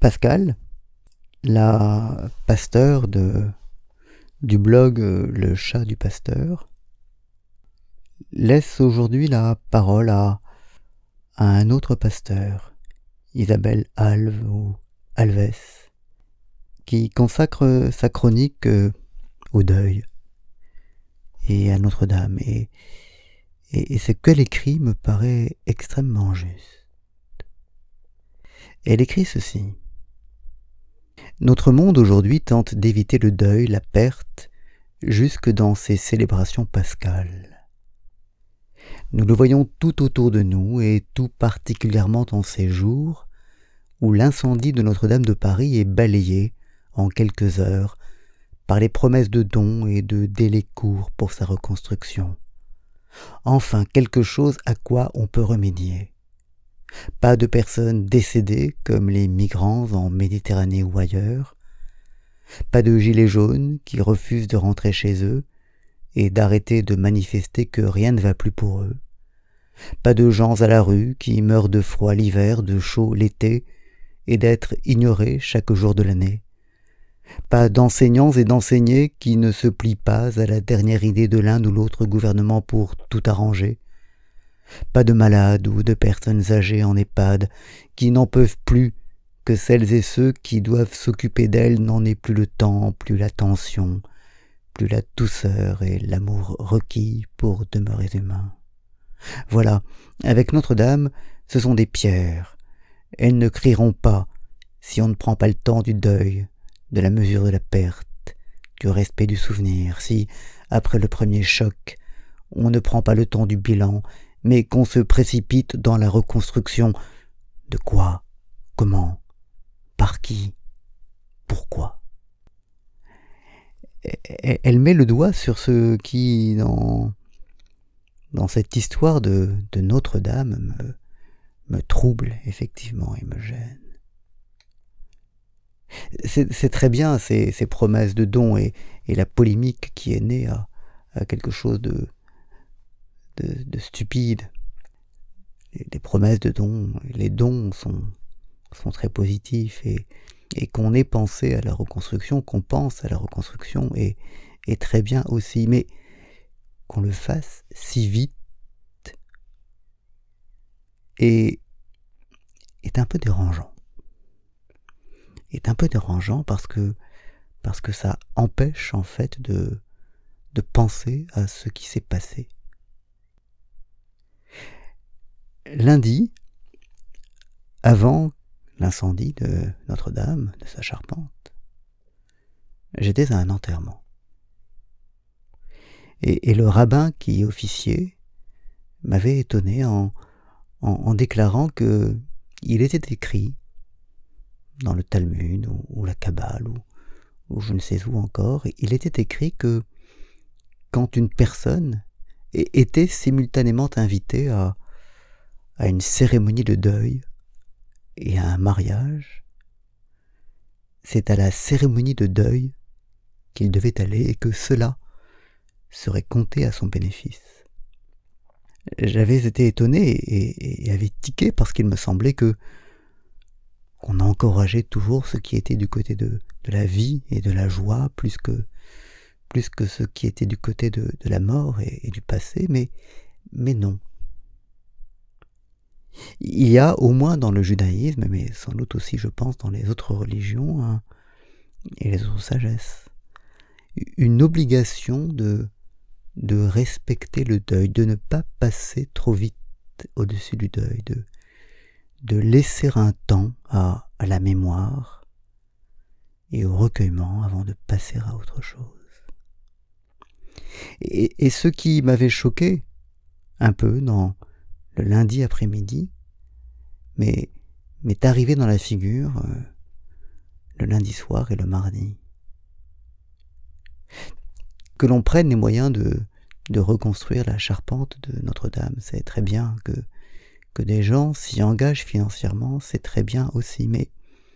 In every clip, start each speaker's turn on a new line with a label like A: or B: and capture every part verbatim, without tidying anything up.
A: Pascal, la pasteur de, du blog Le Chat du Pasteur, laisse aujourd'hui la parole à, à un autre pasteur, Isabelle Alves ou Alves, qui consacre sa chronique au deuil et à Notre-Dame. Et, et, et ce qu'elle écrit me paraît extrêmement juste. Elle écrit ceci. Notre monde aujourd'hui tente d'éviter le deuil, la perte, jusque dans ses célébrations pascales. Nous le voyons tout autour de nous et tout particulièrement en ces jours où l'incendie de Notre-Dame de Paris est balayé en quelques heures par les promesses de dons et de délais courts pour sa reconstruction. Enfin, quelque chose à quoi on peut remédier. Pas de personnes décédées comme les migrants en Méditerranée ou ailleurs, pas de gilets jaunes qui refusent de rentrer chez eux et d'arrêter de manifester que rien ne va plus pour eux, pas de gens à la rue qui meurent de froid l'hiver, de chaud l'été et d'être ignorés chaque jour de l'année, pas d'enseignants et d'enseignés qui ne se plient pas à la dernière idée de l'un ou l'autre gouvernement pour tout arranger, pas de malades ou de personnes âgées en EHPAD qui n'en peuvent plus, que celles et ceux qui doivent s'occuper d'elles n'en aient plus le temps, plus l'attention, plus la douceur et l'amour requis pour demeurer humains. Voilà, avec Notre-Dame, ce sont des pierres. Elles ne crieront pas si on ne prend pas le temps du deuil, de la mesure de la perte, du respect du souvenir, si, après le premier choc, on ne prend pas le temps du bilan, mais qu'on se précipite dans la reconstruction. De quoi? Comment? Par qui? Pourquoi? Elle met le doigt sur ce qui, dans, dans cette histoire de, de Notre-Dame, me, me trouble effectivement et me gêne. C'est, c'est très bien ces, ces promesses de dons et, et la polémique qui est née à, à quelque chose de De, de stupide. Les, les promesses de dons, les dons sont, sont très positifs et, et qu'on ait pensé à la reconstruction, qu'on pense à la reconstruction est, est très bien aussi, mais qu'on le fasse si vite est, est un peu dérangeant. Est un peu dérangeant parce que, parce que ça empêche en fait de, de penser à ce qui s'est passé. Lundi, avant l'incendie de Notre-Dame, de sa charpente, j'étais à un enterrement. Et, et le rabbin qui officiait m'avait étonné en, en, en déclarant que il était écrit dans le Talmud ou, ou la Kabbale ou, ou je ne sais où encore, il était écrit que quand une personne était simultanément invitée à à une cérémonie de deuil et à un mariage, c'est à la cérémonie de deuil qu'il devait aller et que cela serait compté à son bénéfice. J'avais été étonné et, et avait tiqué parce qu'il me semblait que qu'on encourageait toujours ce qui était du côté de, de la vie et de la joie plus que, plus que ce qui était du côté de, de la mort et, et du passé, mais, mais non. Il y a, au moins dans le judaïsme, mais sans doute aussi, je pense, dans les autres religions hein, et les autres sagesses, une obligation de, de respecter le deuil, de ne pas passer trop vite au-dessus du deuil, de, de laisser un temps à, à la mémoire et au recueillement avant de passer à autre chose. Et, et ce qui m'avait choqué un peu dans le lundi après-midi, mais m'est arrivé dans la figure euh, le lundi soir et le mardi. Que l'on prenne les moyens de, de reconstruire la charpente de Notre-Dame, c'est très bien. Que, que des gens s'y engagent financièrement, c'est très bien aussi. Mais,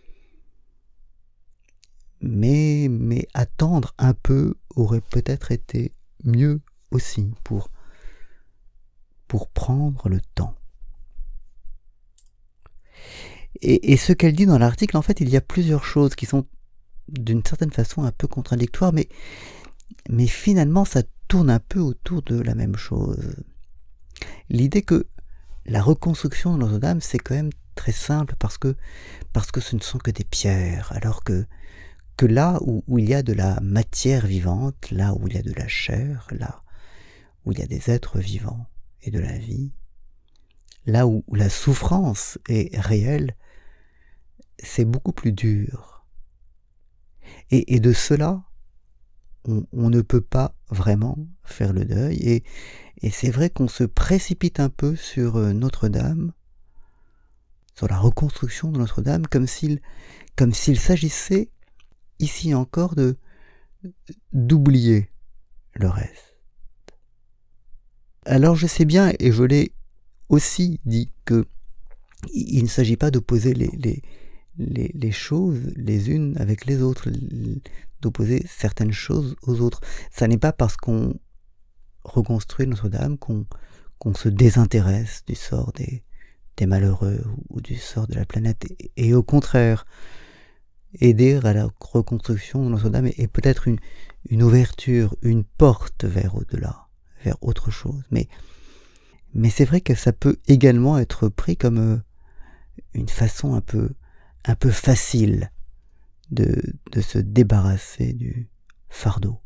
A: mais, mais attendre un peu aurait peut-être été mieux aussi pour pour prendre le temps. Et, et ce qu'elle dit dans l'article, en fait, il y a plusieurs choses qui sont d'une certaine façon un peu contradictoires, mais, mais finalement ça tourne un peu autour de la même chose. L'idée que la reconstruction de Notre-Dame, c'est quand même très simple parce que, parce que ce ne sont que des pierres, alors que, que là où, où il y a de la matière vivante, là où il y a de la chair, là où il y a des êtres vivants et de la vie, là où, où la souffrance est réelle, c'est beaucoup plus dur. Et, et de cela, on, on ne peut pas vraiment faire le deuil. Et, et c'est vrai qu'on se précipite un peu sur Notre-Dame, sur la reconstruction de Notre-Dame, comme s'il, comme s'il s'agissait, ici encore, de d'oublier le reste. Alors je sais bien, et je l'ai aussi dit, que il ne s'agit pas d'opposer les, les, les, les choses les unes avec les autres, d'opposer certaines choses aux autres. Ça n'est pas parce qu'on reconstruit Notre-Dame qu'on qu'on se désintéresse du sort des, des malheureux ou du sort de la planète. Et, et au contraire, aider à la reconstruction de Notre-Dame est peut-être une, une ouverture, une porte vers au-delà, vers autre chose. Mais, mais c'est vrai que ça peut également être pris comme une façon un peu, un peu facile de, de se débarrasser du fardeau.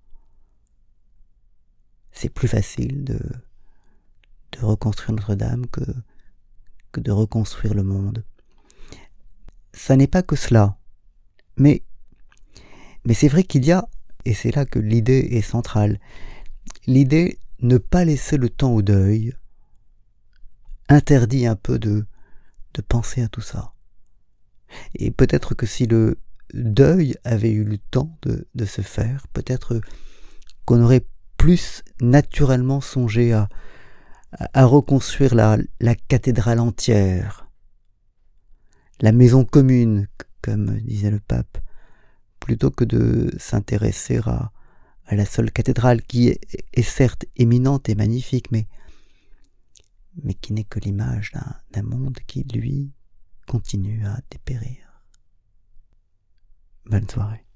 A: C'est plus facile de, de reconstruire Notre-Dame que, que de reconstruire le monde. Ça n'est pas que cela, mais, mais c'est vrai qu'il y a, et c'est là que l'idée est centrale, l'idée ne pas laisser le temps au deuil interdit un peu de, de penser à tout ça. Et peut-être que si le deuil avait eu le temps de, de se faire, peut-être qu'on aurait plus naturellement songé à, à, à reconstruire la, la cathédrale entière, la maison commune, comme disait le pape, plutôt que de s'intéresser à, à la seule cathédrale qui est, est certes éminente et magnifique, mais, mais qui n'est que l'image d'un, d'un monde qui, lui, continue à dépérir. Bonne soirée.